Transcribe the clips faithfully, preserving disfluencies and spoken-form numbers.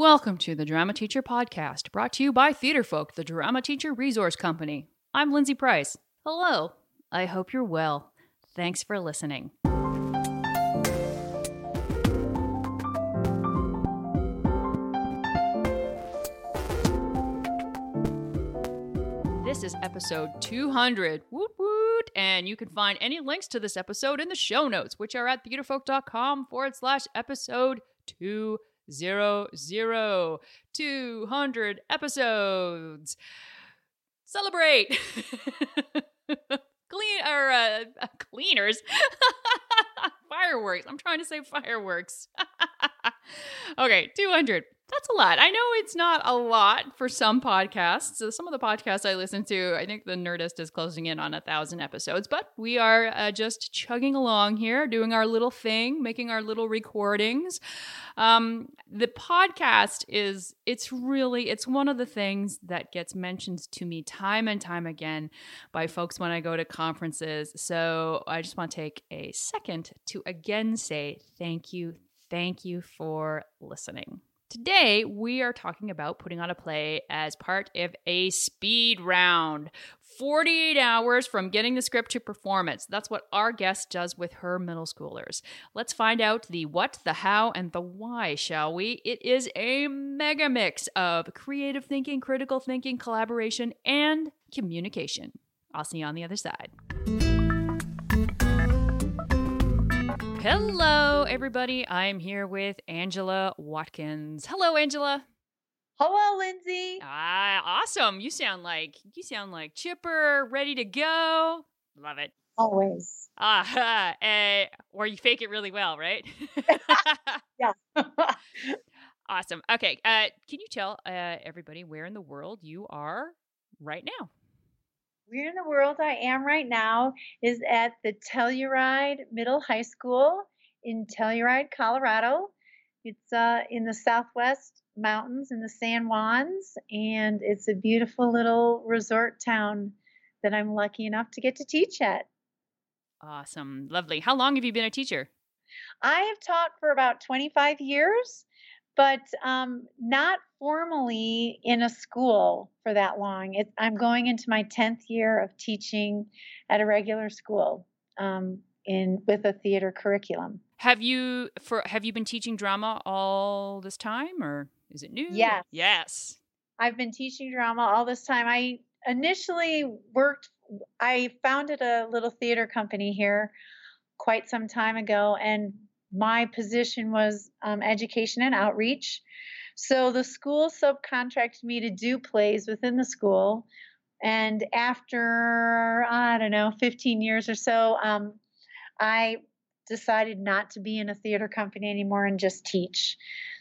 Welcome to the Drama Teacher Podcast, brought to you by Theaterfolk, the Drama Teacher Resource Company. I'm Lindsay Price. Hello. I hope you're well. Thanks for listening. This is episode two hundred. Woot woot. And you can find any links to this episode in the show notes, which are at theaterfolk.com forward slash episode two zero zero. two hundred episodes. Celebrate. Clean or uh, cleaners. Fireworks. I'm trying to say fireworks. Okay, two hundred. That's a lot. I know it's not a lot for some podcasts. So some of the podcasts I listen to, I think the Nerdist is closing in on a thousand episodes, but we are uh, just chugging along here, doing our little thing, making our little recordings. Um, the podcast is, it's really, it's one of the things that gets mentioned to me time and time again by folks when I go to conferences. So I just want to take a second to again say thank you. Thank you for listening. Today, we are talking about putting on a play as part of a speed round. forty-eight hours from getting the script to performance. That's what our guest does with her middle schoolers. Let's find out the what, the how, and the why, shall we? It is a mega mix of creative thinking, critical thinking, collaboration, and communication. I'll see you on the other side. Hello, everybody. I'm here with Angela Watkins. Hello, Angela. Hello, Lindsay. Ah, awesome. You sound like you sound like chipper, ready to go. Love it. Always. Ah, uh, or you fake it really well, right? Yeah. Awesome. Okay. Uh, can you tell uh, everybody where in the world you are right now? Where in the world I am right now is at the Telluride Middle High School in Telluride, Colorado. It's uh, in the Southwest Mountains in the San Juans, and it's a beautiful little resort town that I'm lucky enough to get to teach at. Awesome. Lovely. How long have you been a teacher? I have taught for about twenty-five years, but um, not formally in a school for that long. It, I'm going into my tenth year of teaching at a regular school um, in with a theater curriculum. Have you for have you been teaching drama all this time, or is it new? Yes. Yes. I've been teaching drama all this time. I initially worked, I founded a little theater company here quite some time ago, and my position was um, education and outreach. So the school subcontracted me to do plays within the school. And after, I don't know, fifteen years or so, um, I decided not to be in a theater company anymore and just teach.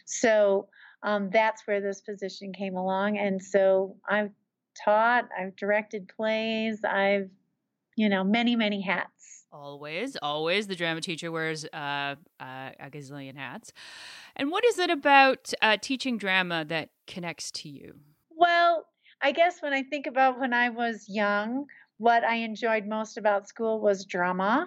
So um, that's where this position came along. And so I've taught, I've directed plays, I've, you know, many, many hats. Always, always. The drama teacher wears uh, uh, a gazillion hats. And what is it about uh, teaching drama that connects to you? Well, I guess when I think about when I was young, what I enjoyed most about school was drama.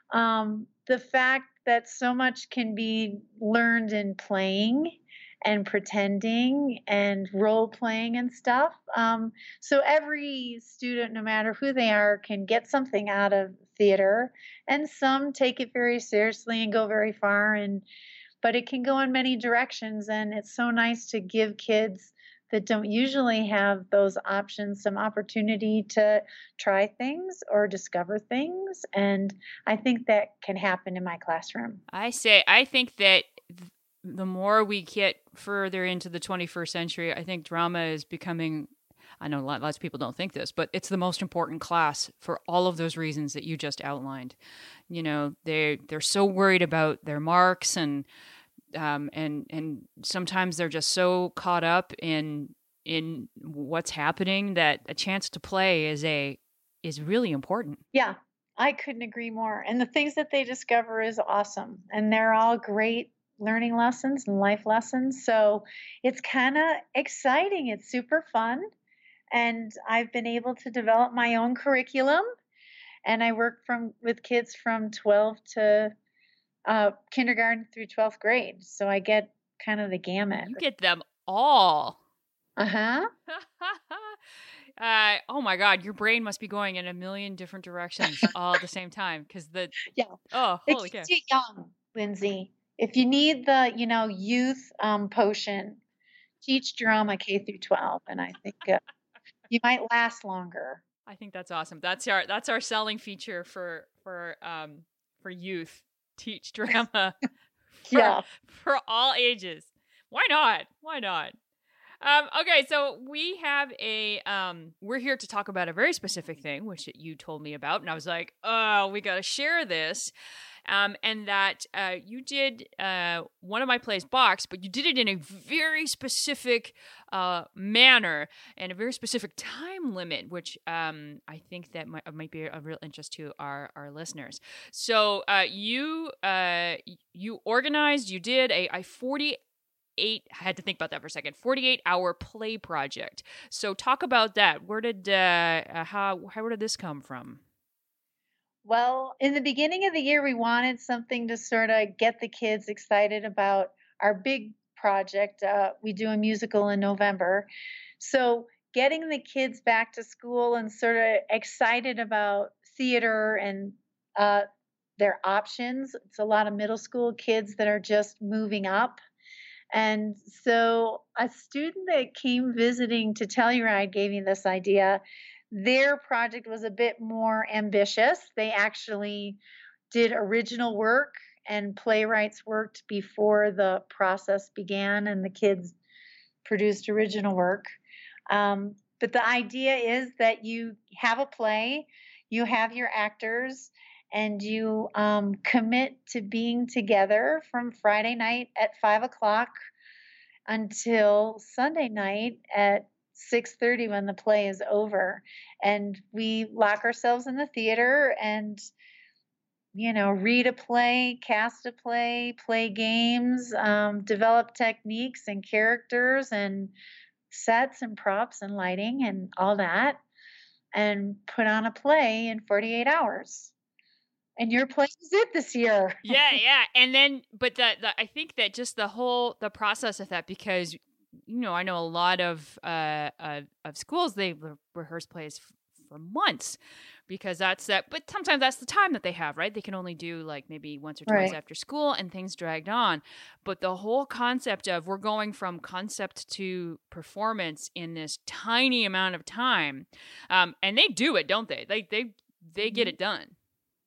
Um, the fact that so much can be learned in playing and pretending and role playing and stuff. Um, so every student, no matter who they are, can get something out of theater, and some take it very seriously and go very far. And but it can go in many directions, and it's so nice to give kids that don't usually have those options some opportunity to try things or discover things. And I think that can happen in my classroom. I say, I think that th- the more we get further into the twenty-first century, I think drama is becoming, I know lots of people don't think this, but it's the most important class for all of those reasons that you just outlined. You know, they they're so worried about their marks, and um and and sometimes they're just so caught up in in what's happening that a chance to play is a is really important. Yeah, I couldn't agree more. And the things that they discover is awesome, and they're all great learning lessons and life lessons. So it's kind of exciting. It's super fun. And I've been able to develop my own curriculum, and I work from with kids from twelve to uh, kindergarten through twelfth grade. So I get kind of the gamut. You get them all. Uh-huh. uh, oh my God, your brain must be going in a million different directions all at the same time. Cause the, Yeah. oh, It holy cow. keeps you young, Lindsay. If you need the, you know, youth um, potion, teach drama K through twelve, and I think uh, you might last longer. I think that's awesome. That's our, that's our selling feature for, for, um, for youth. Teach drama for, Yeah. for all ages. Why not? Why not? Um, okay, so we have a, um, we're here to talk about a very specific thing, which you told me about, and I was like, oh, we got to share this. Um, and that uh, you did uh, one of my plays, Box, but you did it in a very specific uh, manner and a very specific time limit, which um, I think that might, might be of real interest to our, our listeners. So uh, you uh, you organized, you did a, a forty Eight, I had to think about that for a second. forty-eight hour play project. So talk about that. Where did uh, how how where did this come from? Well, in the beginning of the year, we wanted something to sort of get the kids excited about our big project. Uh, we do a musical in November, so getting the kids back to school and sort of excited about theater and uh, their options. It's a lot of middle school kids that are just moving up. And so a student that came visiting to Telluride gave me this idea. Their project was a bit more ambitious. They actually did original work, and playwrights worked before the process began, and the kids produced original work. Um, but the idea is that you have a play, you have your actors, and you um, commit to being together from Friday night at five o'clock until Sunday night at six thirty when the play is over. And we lock ourselves in the theater and, you know, read a play, cast a play, play games, um, develop techniques and characters and sets and props and lighting and all that, and put on a play in forty-eight hours. And your play is it this year. Yeah, yeah. And then, but the, the, I think that just the whole, the process of that, because, you know, I know a lot of, uh, uh of schools, they re- rehearse plays f- for months because that's that, but sometimes that's the time that they have, right? They can only do like maybe once or twice Right. after school and things dragged on. But the whole concept of we're going from concept to performance in this tiny amount of time. Um, and they do it, don't they? They, they, they get it done.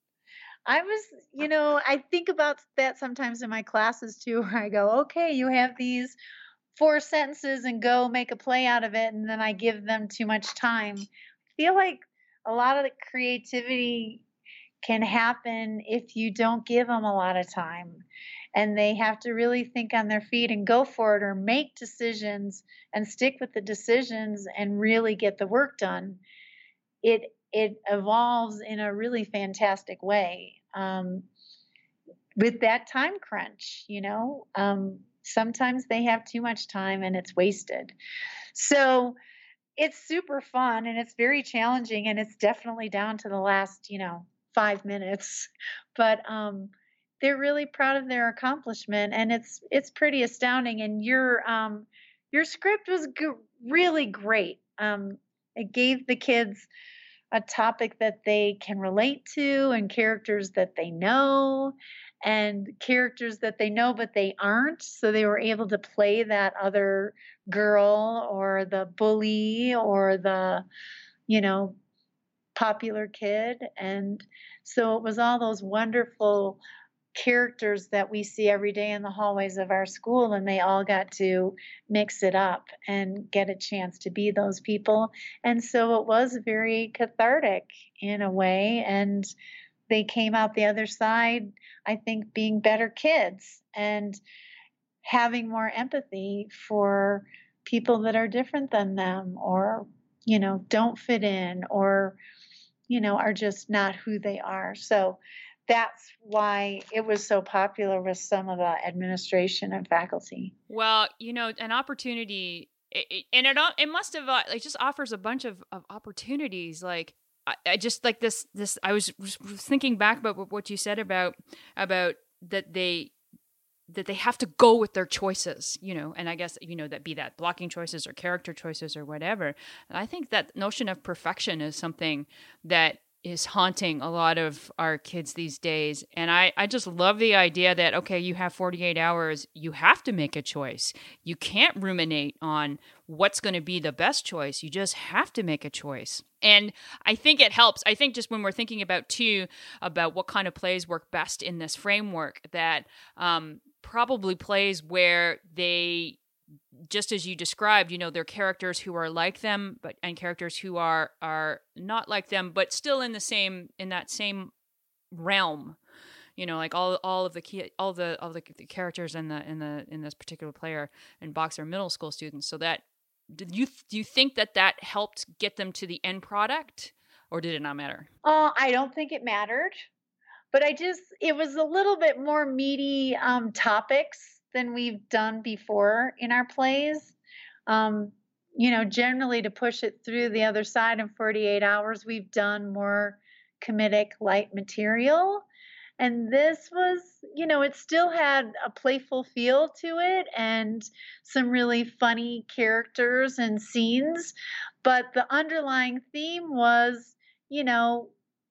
I was, you know, I think about that sometimes in my classes too, where I go, okay, you have these four sentences and go make a play out of it. And then I give them too much time. I feel like a lot of the creativity can happen if you don't give them a lot of time. And they have to really think on their feet and go for it or make decisions and stick with the decisions and really get the work done. It it evolves in a really fantastic way. Um, with that time crunch, you know, um, sometimes they have too much time and it's wasted. So it's super fun and it's very challenging and it's definitely down to the last, you know, five minutes. But um, they're really proud of their accomplishment and it's it's pretty astounding. And your um, your script was g- really great. Um, it gave the kids a topic that they can relate to and characters that they know and characters that they know but they aren't, so they were able to play that other girl or the bully or the, you know, popular kid. And so it was all those wonderful characters that we see every day in the hallways of our school, and they all got to mix it up and get a chance to be those people. And so it was very cathartic in a way, and they came out the other side, I think, being better kids and having more empathy for people that are different than them or, you know, don't fit in or, you know, are just not who they are. So that's why it was so popular with some of the administration and faculty. Well, you know, an opportunity, it, it, and it al- it must have uh, like just offers a bunch of, of opportunities. Like I, I just like this this. I was, was thinking back about what you said about about that they that they have to go with their choices, you know, and I guess, you know, that be that blocking choices or character choices or whatever. And I think that notion of perfection is something that is haunting a lot of our kids these days. And I, I just love the idea that, okay, you have forty-eight hours, you have to make a choice. You can't ruminate on what's going to be the best choice. You just have to make a choice. And I think it helps. I think just when we're thinking about, too, about what kind of plays work best in this framework, that um, probably plays where they, just as you described, you know, they're characters who are like them, but and characters who are are not like them, but still in the same in that same realm. You know, like all all of the key, all the all the, the characters in the in the in this particular player and box are middle school students. So that did you do you think that that helped get them to the end product, or did it not matter? Uh, I don't think it mattered, but I just it was a little bit more meaty um, topics than we've done before in our plays. Um, you know, generally to push it through the other side in forty-eight hours, we've done more comedic light material. And this was, you know, it still had a playful feel to it and some really funny characters and scenes. But the underlying theme was, you know,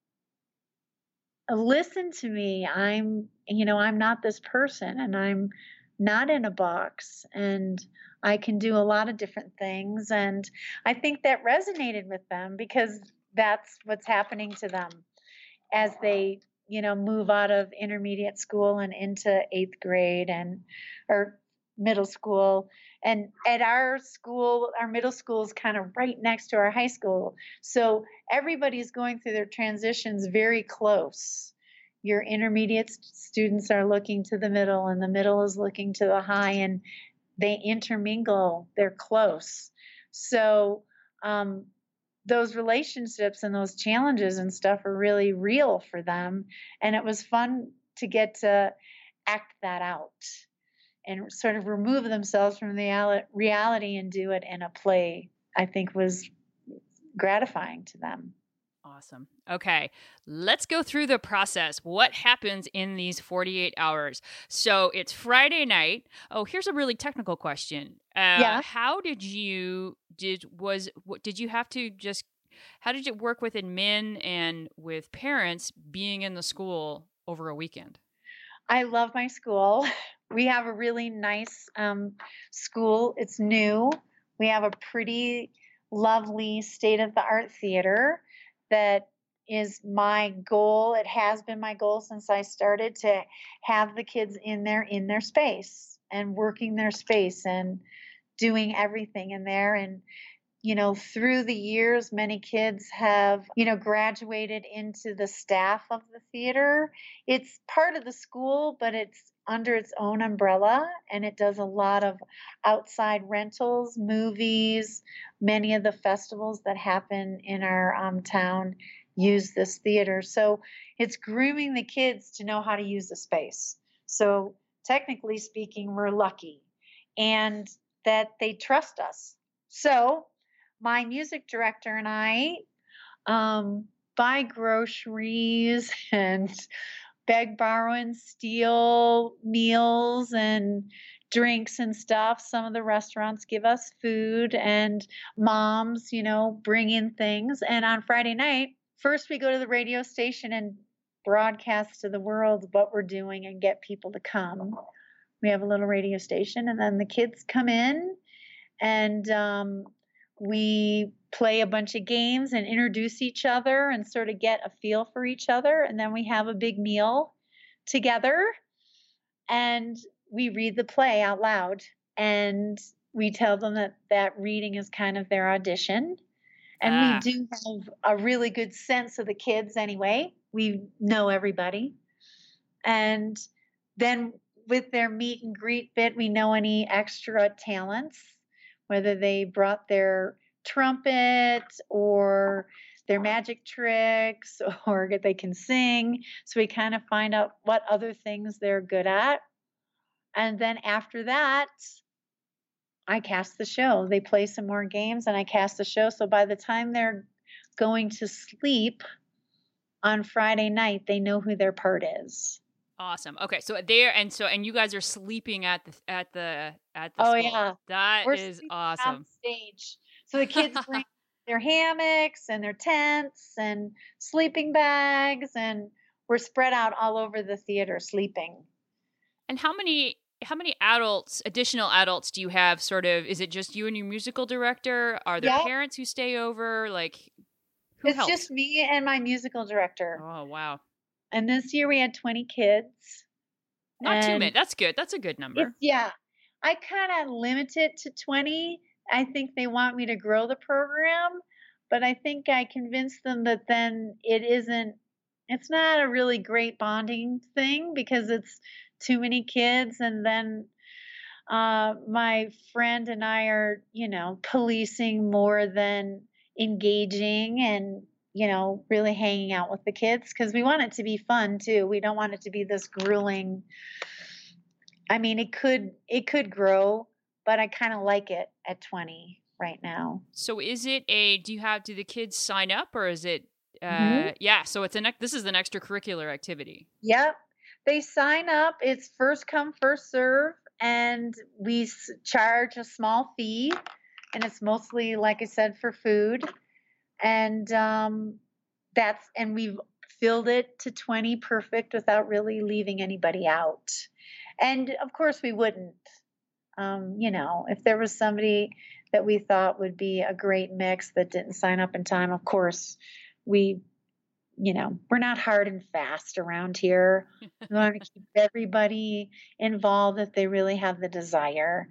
listen to me. I'm, you know, I'm not this person and I'm not in a box and I can do a lot of different things. And I think that resonated with them because that's what's happening to them as they, you know, move out of intermediate school and into eighth grade and or middle school. And at our school, our middle school is kind of right next to our high school. So everybody's going through their transitions very close. Your intermediate students are looking to the middle and the middle is looking to the high and they intermingle. They're close. So, um, those relationships and those challenges and stuff are really real for them. And it was fun to get to act that out and sort of remove themselves from the reality and do it in a play, I think was gratifying to them. Awesome. Okay, let's go through the process. What happens in these forty-eight hours? So it's Friday night. Oh, here's a really technical question. Uh, yeah. How did you, did, was, what, did you have to just, how did it work with admin and with parents being in the school over a weekend? I love my school. We have a really nice um, school. It's new. We have a pretty lovely state-of-the-art theater that is my goal. It has been my goal since I started to have the kids in there in their space and working their space and doing everything in there. And, you know, through the years, many kids have, you know, graduated into the staff of the theater. It's part of the school, but it's under its own umbrella, and it does a lot of outside rentals, movies. Many of the festivals that happen in our um, town use this theater. So it's grooming the kids to know how to use the space. So technically speaking, we're lucky and that they trust us. So my music director and I um, buy groceries and beg, borrow, and steal meals and drinks and stuff. Some of the restaurants give us food and moms, you know, bring in things. And on Friday night, first we go to the radio station and broadcast to the world what we're doing and get people to come. We have a little radio station and then the kids come in and um, we play a bunch of games and introduce each other and sort of get a feel for each other. And then we have a big meal together and we read the play out loud. And we tell them that that reading is kind of their audition. And ah. we do have a really good sense of the kids anyway. We know everybody. And then with their meet and greet bit, we know any extra talents, whether they brought their trumpet or their magic tricks or they can sing. So we kind of find out what other things they're good at. And then after that, I cast the show. They play some more games and I cast the show. So by the time they're going to sleep on Friday night, they know who their part is. Awesome. Okay, so there and so and you guys are sleeping at the at the at the Oh school. yeah. That We're is sleeping on awesome. stage. So the kids bring their hammocks and their tents and sleeping bags, and we're spread out all over the theater sleeping. And how many how many adults, additional adults do you have sort of is it just you and your musical director? Are there Yep. parents who stay over? Like who It's helps? just me and my musical director. Oh, wow. And this year we had twenty kids. Not too many. And That's good. That's a good it's number. yeah. I kind of limit it to twenty. I think they want me to grow the program, but I think I convinced them that then it isn't it's not a really great bonding thing because it's too many kids, and then uh my friend and I are, you know, policing more than engaging and you know, really hanging out with the kids because we want it to be fun too. We don't want it to be this grueling. I mean, it could it could grow, but I kind of like it at twenty right now. So is it a do you have do the kids sign up or is it Mhm. uh yeah, so it's an ex- this is an extracurricular activity. Yep. They sign up. It's first come, first serve, and we s- charge a small fee, and it's mostly, like I said, for food. And um, that's and we've filled it to twenty perfect without really leaving anybody out. And of course, we wouldn't. Um, you know, if there was somebody that we thought would be a great mix that didn't sign up in time, of course, we, you know, we're not hard and fast around here. We want to keep everybody involved if they really have the desire.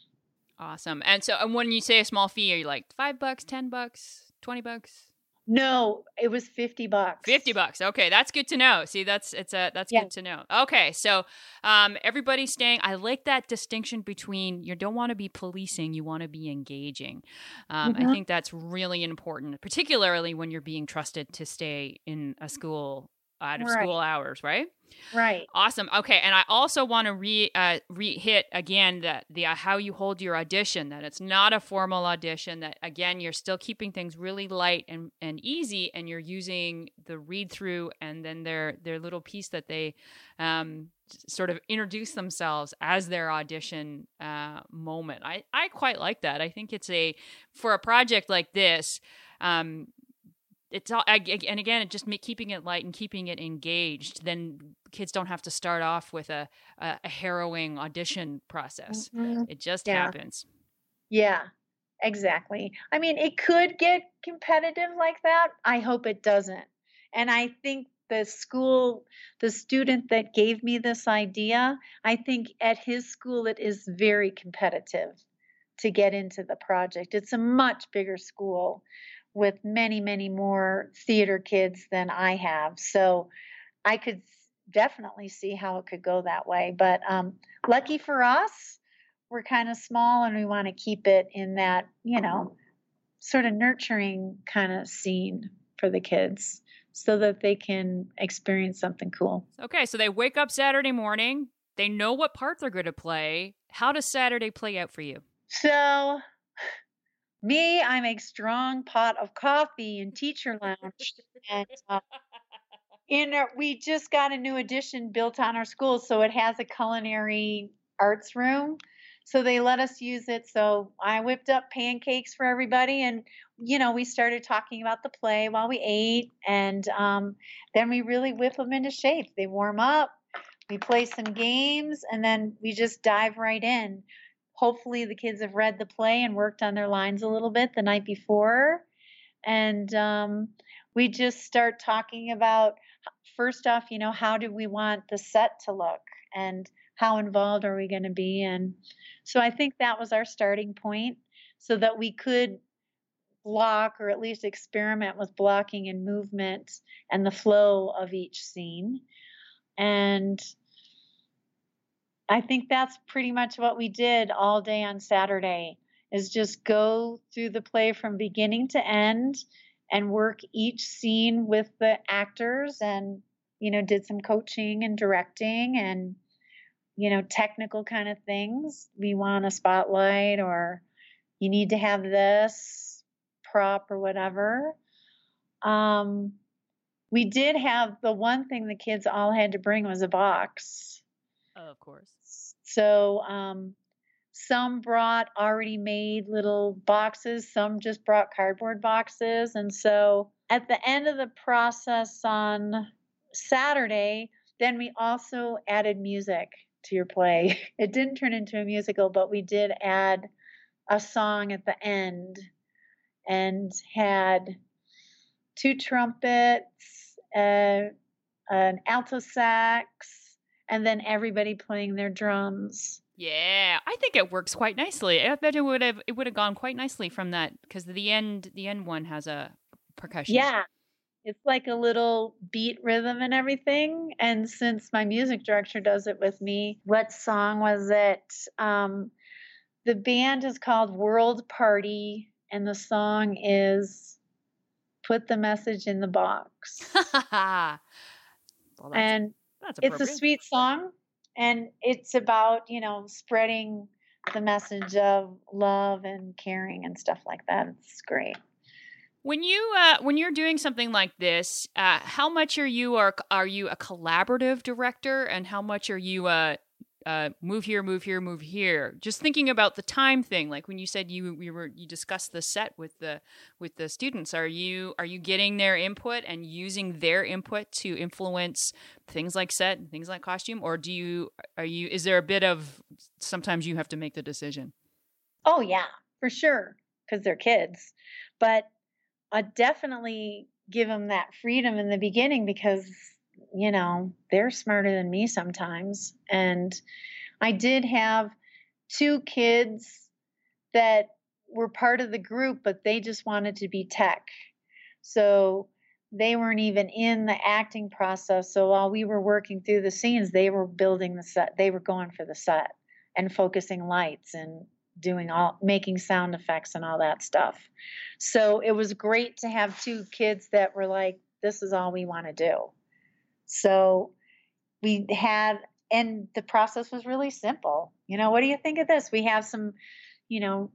Awesome. And so and when you say a small fee, are you like five bucks, ten bucks, twenty bucks? No, it was fifty bucks. fifty bucks. Okay, that's good to know. See, that's it's a that's Yeah. good to know. Okay, so um everybody's staying. I like that distinction between you don't want to be policing, you want to be engaging. Um, I Mhm. think that's really important, particularly when you're being trusted to stay in a school out of Right. school hours, right? Right. Awesome. Okay, and I also want to re uh, re hit again that the uh, how you hold your audition. That it's not a formal audition. That again, you're still keeping things really light and, and easy, and you're using the read through and then their their little piece that they um, sort of introduce themselves as their audition uh, moment. I I quite like that. I think it's a for a project like this. Um, it's all and again it just make, keeping it light and keeping it engaged, then kids don't have to start off with a a, a harrowing audition process. Mhm. It just Yeah. happens. Yeah. Exactly. I mean, it could get competitive like that. I hope it doesn't. And I think the school, the student that gave me this idea, I think at his school it is very competitive to get into the project. It's a much bigger school with many, many more theater kids than I have. So I could s- definitely see how it could go that way. But um, lucky for us, we're kind of small and we want to keep it in that, you know, sort of nurturing kind of scene for the kids so that they can experience something cool. Okay, so they wake up Saturday morning. They know what part they're going to play. How does Saturday play out for you? So, me, I make strong pot of coffee in teacher lounge. And uh, in our, we just got a new addition built on our school, so it has a culinary arts room. So they let us use it. So I whipped up pancakes for everybody, and you know we started talking about the play while we ate, and um, then we really whip them into shape. They warm up, we play some games, and then we just dive right in. Hopefully, the kids have read the play and worked on their lines a little bit the night before, and um, we just start talking about first off, you know, how do we want the set to look and how involved are we going to be? And so I think that was our starting point so that we could block or at least experiment with blocking and movement and the flow of each scene. And I think that's pretty much what we did all day on Saturday is just go through the play from beginning to end and work each scene with the actors and you know did some coaching and directing and you know technical kind of things. We want a spotlight or you need to have this prop or whatever. Um We did have the one thing the kids all had to bring was a box. Oh, of course. So, um, some brought already made little boxes, some just brought cardboard boxes. And so at the end of the process on Saturday, then we also added music to your play. It didn't turn into a musical, but we did add a song at the end and had two trumpets, uh, an alto sax, and then everybody playing their drums. Yeah, I think it works quite nicely. I bet it would have it would have gone quite nicely from that because the end the end one has a percussion. Yeah, it's like a little beat rhythm and everything. And since my music director does it with me, what song was it? Um, the band is called World Party, and the song is Put the Message in the Box. well, that's, and that's it's a sweet song, and it's about, you know, spreading the message of love and caring and stuff like that. It's great. When you uh, when you're doing something like this, uh, how much are you are are you a collaborative director, and how much are you uh, uh, move here, move here, move here? Just thinking about the time thing, like when you said you we were you discussed the set with the with the students. Are you are you getting their input and using their input to influence things like set and things like costume, or do you are you is there a bit of sometimes you have to make the decision? Oh yeah, for sure, because they're kids, but I definitely give them that freedom in the beginning because, you know, they're smarter than me sometimes. And I did have two kids that were part of the group, but they just wanted to be tech. So they weren't even in the acting process. So while we were working through the scenes, they were building the set. They were going for the set and focusing lights and doing all, making sound effects and all that stuff. So it was great to have two kids that were like, this is all we want to do. So we had, and the process was really simple. You know, what do you think of this? We have some, you know,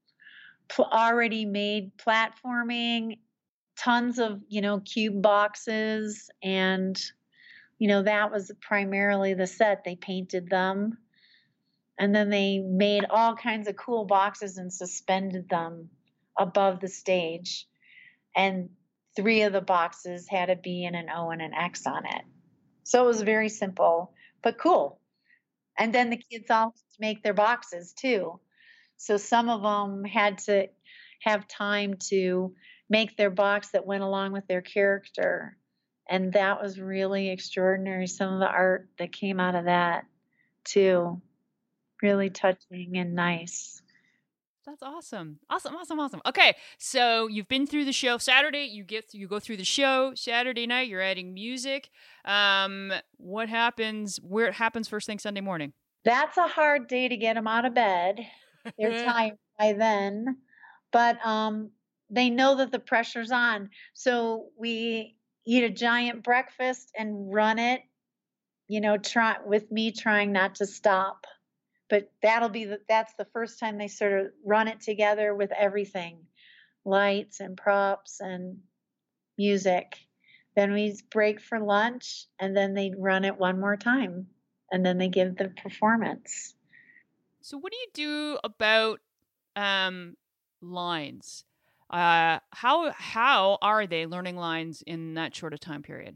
pl- already made platforming, tons of, you know, cube boxes. And, you know, that was primarily the set. They painted them. And then they made all kinds of cool boxes and suspended them above the stage. And three of the boxes had a B and an O and an X on it. So it was very simple, but cool. And then the kids all make their boxes too. So some of them had to have time to make their box that went along with their character. And that was really extraordinary. Some of the art that came out of that too. Really touching and nice. That's awesome. Awesome, awesome, awesome. Okay, so you've been through the show Saturday, you get you go through the show Saturday night, you're adding music. Um what happens where it happens first thing Sunday morning? That's a hard day to get them out of bed. They're tired by then. But um they know that the pressure's on. So we eat a giant breakfast and run it, you know, try with me trying not to stop. But that'll be the, that's the first time they sort of run it together with everything, lights and props and music. Then we break for lunch, and then they run it one more time, and then they give the performance. So what do you do about um lines? Uh how how are they learning lines in that short of time period?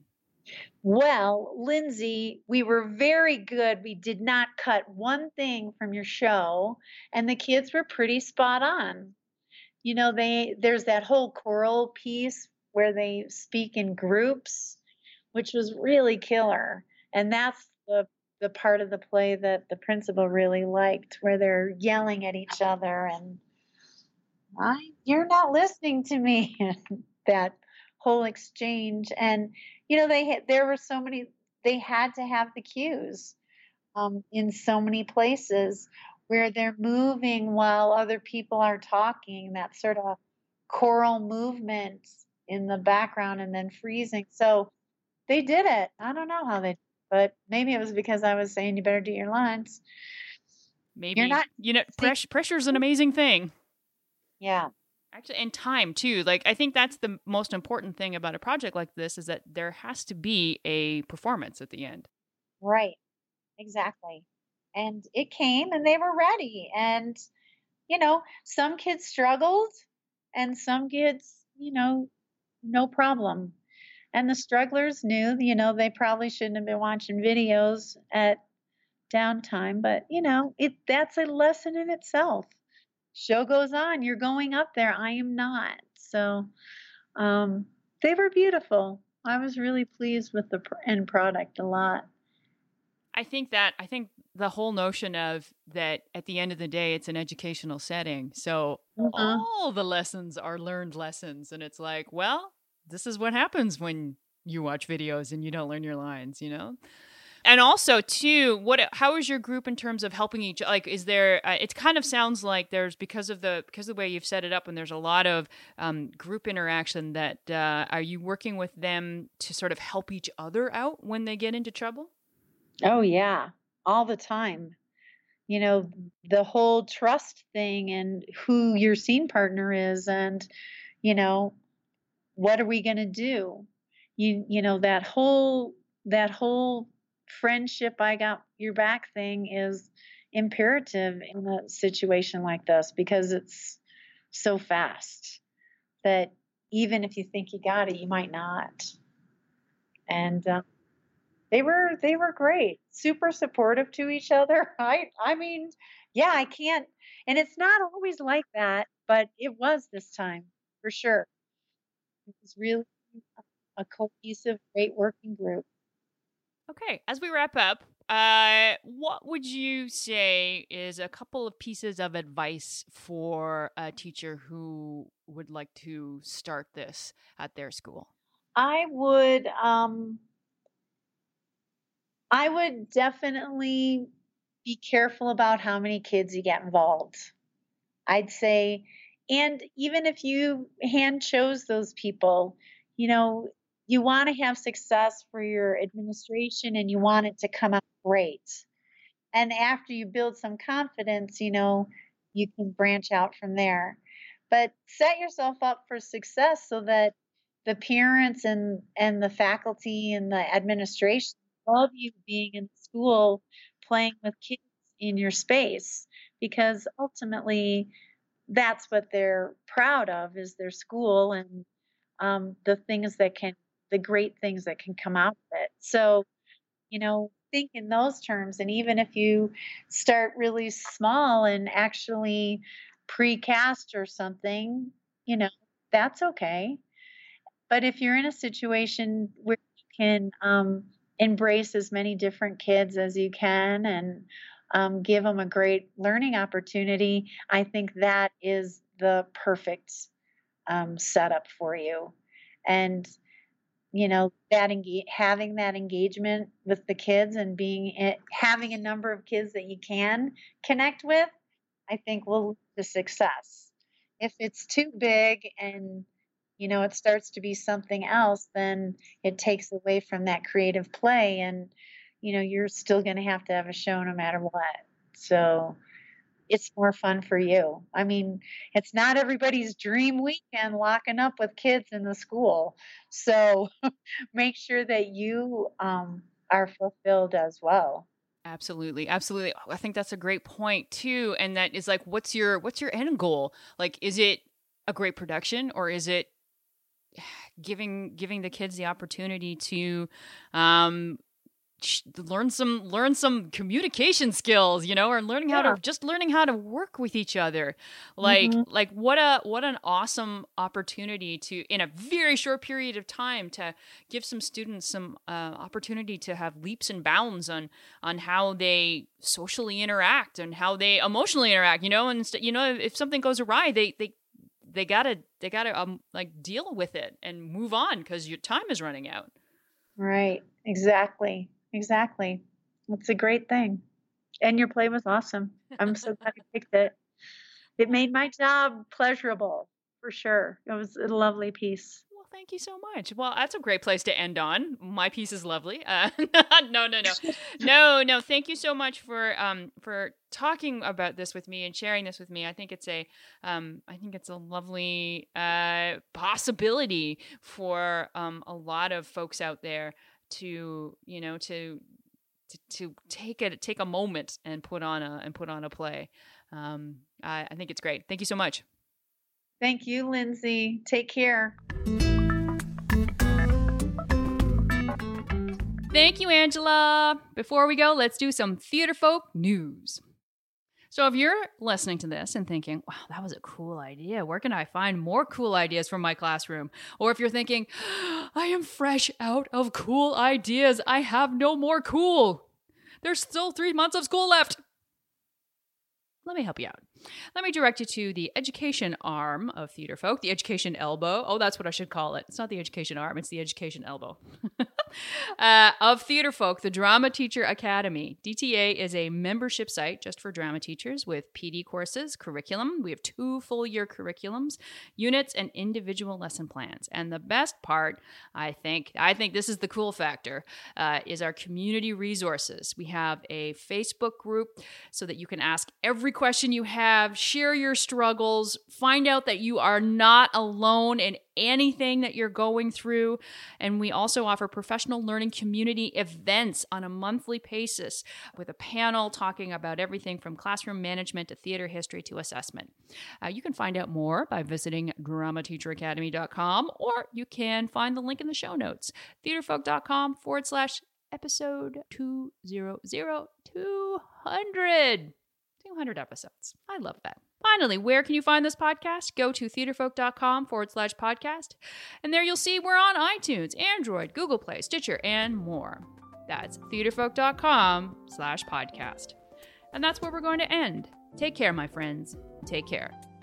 Well, Lindsay, we were very good. We did not cut one thing from your show, and the kids were pretty spot on. You know, they there's that whole choral piece where they speak in groups, which was really killer. And that's the the part of the play that the principal really liked, where they're yelling at each other and I, you're not listening to me. That whole exchange. And you know, they had there were so many, they had to have the cues um, in so many places where they're moving while other people are talking, that sort of choral movement in the background and then freezing. So they did it. I don't know how they, but maybe it was because I was saying you better do your lines. Maybe You're not, you know pressure pressure is an amazing thing. yeah. Actually, and time too. Like, I think that's the most important thing about a project like this is that there has to be a performance at the end. Right. Exactly. And it came and they were ready. And, you know, some kids struggled and some kids, you know, no problem. And the strugglers knew, you know, they probably shouldn't have been watching videos at downtime, but you know, it that's a lesson in itself. Show goes on, you're going up there. I am not. So, um they were beautiful. I was really pleased with the pr- end product a lot. I think that I think the whole notion of that at the end of the day, it's an educational setting. So Uh-huh. all the lessons are learned lessons. And it's like, well, this is what happens when you watch videos and you don't learn your lines, you know? And also, too, what? How is your group in terms of helping each? Like, is there? Uh, it kind of sounds like there's because of the because of the way you've set it up, and there's a lot of um, group interaction. That uh, are you working with them to sort of help each other out when they get into trouble? Oh yeah, all the time. You know, the whole trust thing and who your scene partner is and, you know, what are we going to do? You you know that whole that whole friendship I got your back thing is imperative in a situation like this because it's so fast that even if you think you got it, you might not. And uh, they were they were great, super supportive to each other. I I mean, yeah, I can't, and it's not always like that, but it was this time for sure. It was really a cohesive, great working group. Okay, as we wrap up, uh, what would you say is a couple of pieces of advice for a teacher who would like to start this at their school? I would um I would definitely be careful about how many kids you get involved. I'd say, and even if you hand chose those people, you know, you want to have success for your administration and you want it to come out great. And after you build some confidence, you know, you can branch out from there. But set yourself up for success so that the parents and and the faculty and the administration love you being in school playing with kids in your space because ultimately that's what they're proud of is their school and um, the things that can the great things that can come out of it. So you know, think in those terms. And even if you start really small and actually precast or something, you know, that's okay. But if you're in a situation where you can um, embrace as many different kids as you can and um, give them a great learning opportunity, I think that is the perfect um, setup for you. And you know, that enga having that engagement with the kids and being eh, having a number of kids that you can connect with, I think will lead to success. If it's too big and, you know, it starts to be something else, then it takes away from that creative play and, you know, you're still gonna have to have a show no matter what. So it's more fun for you. I mean, it's not everybody's dream weekend locking up with kids in the school. So make sure that you um, are fulfilled as well. Absolutely. Absolutely. Oh, I think that's a great point too. And that is like, what's your, what's your end goal? Like, is it a great production or is it giving, giving the kids the opportunity to, um, sh- learn some learn some communication skills, you know, or learning how Yeah. to just learning how to work with each other. Like Hmm. like what a what an awesome opportunity to in a very short period of time to give some students some uh, opportunity to have leaps and bounds on on how they socially interact and how they emotionally interact, you know, and st- you know if something goes awry, they they they gotta they gotta um like deal with it and move on because your time is running out. Right. Exactly. Exactly. It's a great thing. And your play was awesome. I'm so glad you picked it. It made my job pleasurable for sure. It was a lovely piece. Well, thank you so much. Well, that's a great place to end on. My piece is lovely. Uh, no, no, no, no, no. Thank you so much for um for talking about this with me and sharing this with me. I think it's a um I think it's a lovely uh possibility for um a lot of folks out there to you know to to, to take it take a moment and put on a and put on a play. Um, I, I think it's great. Thank you so much. Thank you, Lindsay. Take care. Thank you, Angela. Before we go, let's do some Theater Folk news. So if you're listening to this and thinking, wow, that was a cool idea, where can I find more cool ideas from my classroom? Or if you're thinking, I am fresh out of cool ideas, I have no more cool. There's still three months of school left. Let me help you out. Let me direct you to the education arm of Theater Folk, the education elbow. Oh, that's what I should call it. It's not the education arm, it's the education elbow. uh, of Theater Folk, the Drama Teacher Academy. D T A is a membership site just for drama teachers with P D courses, curriculum. We have two full-year curriculums, units, and individual lesson plans. And the best part, I think, I think this is the cool factor, uh, is our community resources. We have a Facebook group so that you can ask every question you have, share your struggles, find out that you are not alone in anything that you're going through. And we also offer professional learning community events on a monthly basis with a panel talking about everything from classroom management to theater history to assessment. Uh, you can find out more by visiting drama teacher academy dot com, or you can find the link in the show notes, theaterfolk.com forward slash episode two hundred, two hundred. two hundred episodes. I love that. Finally, where can you find this podcast? Go to theaterfolk.com forward slash podcast. And there you'll see we're on iTunes, Android, Google Play, Stitcher, and more. That's theaterfolk.com slash podcast. And that's where we're going to end. Take care, my friends. Take care.